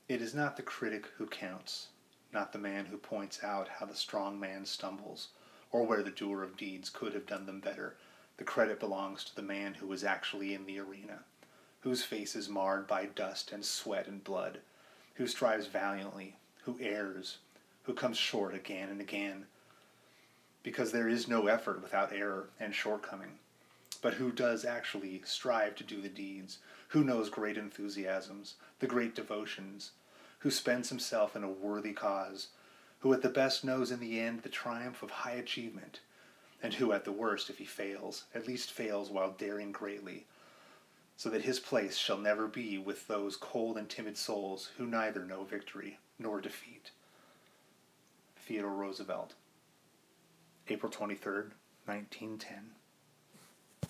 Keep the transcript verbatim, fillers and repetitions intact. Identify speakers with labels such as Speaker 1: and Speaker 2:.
Speaker 1: It is not the critic who counts, not the man who points out how the strong man stumbles, or where the doer of deeds could have done them better. The credit belongs to the man who is actually in the arena, whose face is marred by dust and sweat and blood, who strives valiantly, who errs, who comes short again and again, because there is no effort without error and shortcoming, but who does actually strive to do the deeds, who knows great enthusiasms, the great devotions, who spends himself in a worthy cause, who at the best knows in the end the triumph of high achievement, and who at the worst, if he fails, at least fails while daring greatly, so that his place shall never be with those cold and timid souls who neither know victory nor defeat. Theodore Roosevelt, April twenty-third, nineteen ten.